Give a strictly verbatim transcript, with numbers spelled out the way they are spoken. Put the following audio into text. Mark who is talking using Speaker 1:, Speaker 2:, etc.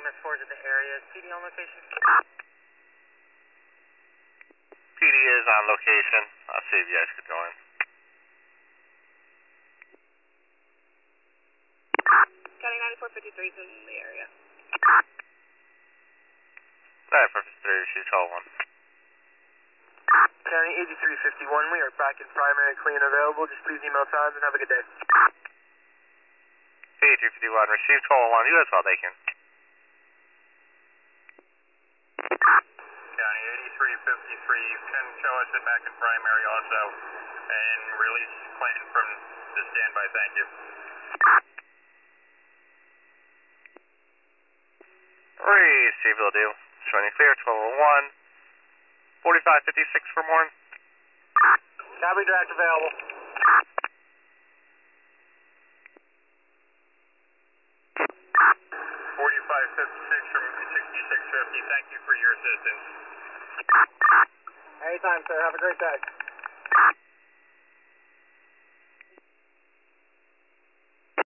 Speaker 1: S four to the area. Is P D on location?
Speaker 2: P D is on location. I'll see if you guys could join.
Speaker 3: County ninety-four fifty-three is in the area.
Speaker 2: Alright, for fifty-three, receive twelve one.
Speaker 1: County eighty-three fifty-one, we are back in primary, clean and available. Just please email signs and have a good day.
Speaker 2: eighty-three fifty-one, receive twelve one, U S well taken.
Speaker 4: County eighty-three fifty-three, you can show us it back in primary also, and release Clinton from the standby, thank you.
Speaker 2: Receive will do. Showing clear, twelve oh one. forty-five fifty-six for more.
Speaker 1: Copy, direct available.
Speaker 4: forty-five fifty-six from sixty-six fifty, thank you for your assistance.
Speaker 1: Anytime, sir. Have a great day.